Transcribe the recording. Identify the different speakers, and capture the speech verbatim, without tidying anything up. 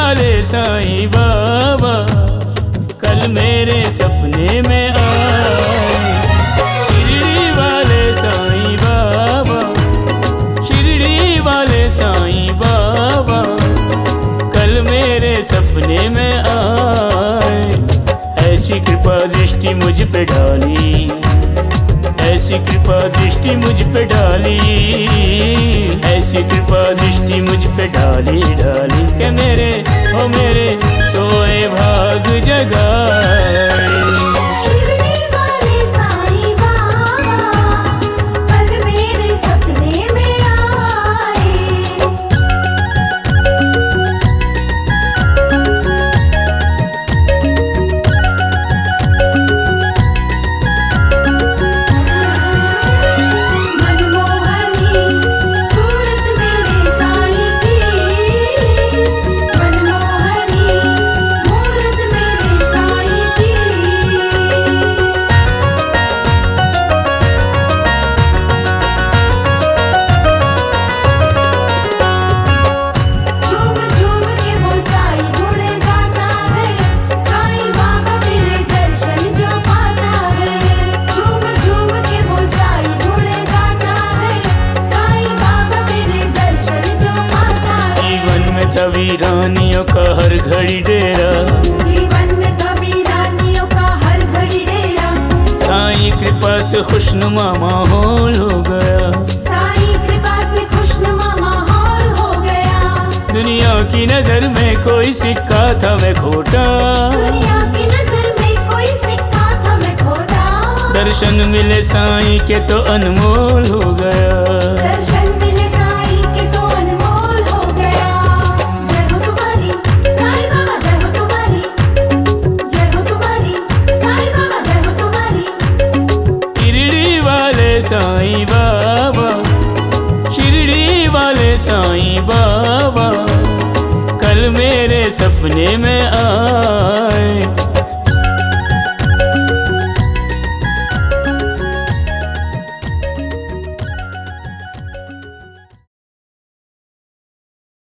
Speaker 1: वाले साईं बाबा कल मेरे सपने में आए। शिरडी वाले साईं बाबा, शिरडी वाले साईं बाबा कल मेरे सपने में आए। ऐसी कृपा दृष्टि मुझ पे डाली, ऐसी कृपा दृष्टि मुझ पे डाली, ऐसी कृपा दृष्टि मुझ पे डाली डाली के मेरे ओ मेरे सोए भाग जगाए।
Speaker 2: शिरडी वाले साईं बाबा कल मेरे सपने में आए।
Speaker 1: वीरानियों का हर घड़ी डेरा,
Speaker 2: जीवन में था वीरानियों का हर घड़ी डेरा।
Speaker 1: साईं कृपा से खुशनुमा माहौल हो गया,
Speaker 2: साईं कृपा से खुशनुमा माहौल हो गया।
Speaker 1: दुनिया की नजर में कोई सिक्का था मैं खोटा,
Speaker 2: दुनिया की नजर में कोई सिक्का था मैं खोटा।
Speaker 1: दर्शन मिले साईं के तो अनमोल हो गया,
Speaker 2: दर्शन मिले साईं के तो अनमोल हो गया। जय हो तुम्हारी साईं बाबा, जय हो तुम्हारी, जय हो तुम्हारी साईं बाबा, जय हो तुम्हारी।
Speaker 1: शिरडी वाले साईं बाबा, शिरडी वाले साईं बाबा कल मेरे सपने में आए।